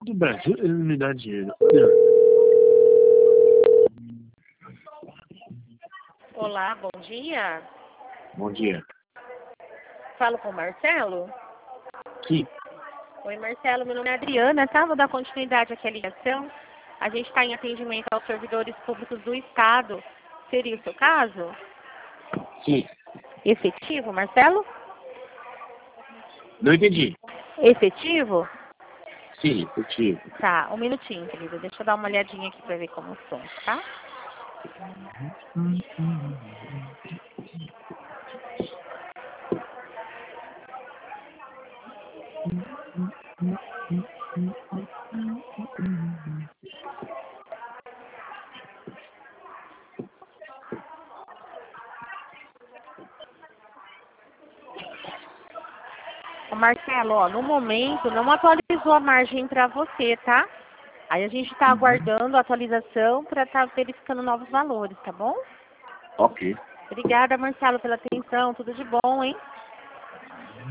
do Brasil, ele não me dá dinheiro. Olá, bom dia. Bom dia. Falo com o Marcelo? Sim. Oi, Marcelo, meu nome é Adriana, tá? Vou dar continuidade aqui à ligação. A gente está em atendimento aos servidores públicos do Estado. Seria o seu caso? Sim. Efetivo, Marcelo? Não entendi. Efetivo? Sim, efetivo. Tá, um minutinho, querida. Deixa eu dar uma olhadinha aqui para ver como são, tá? Ô, Marcelo, ó, no momento não atualizou a margem para você, tá? Aí a gente está aguardando a atualização para estar verificando novos valores, tá bom? Ok. Obrigada, Marcelo, pela atenção. Tudo de bom, hein?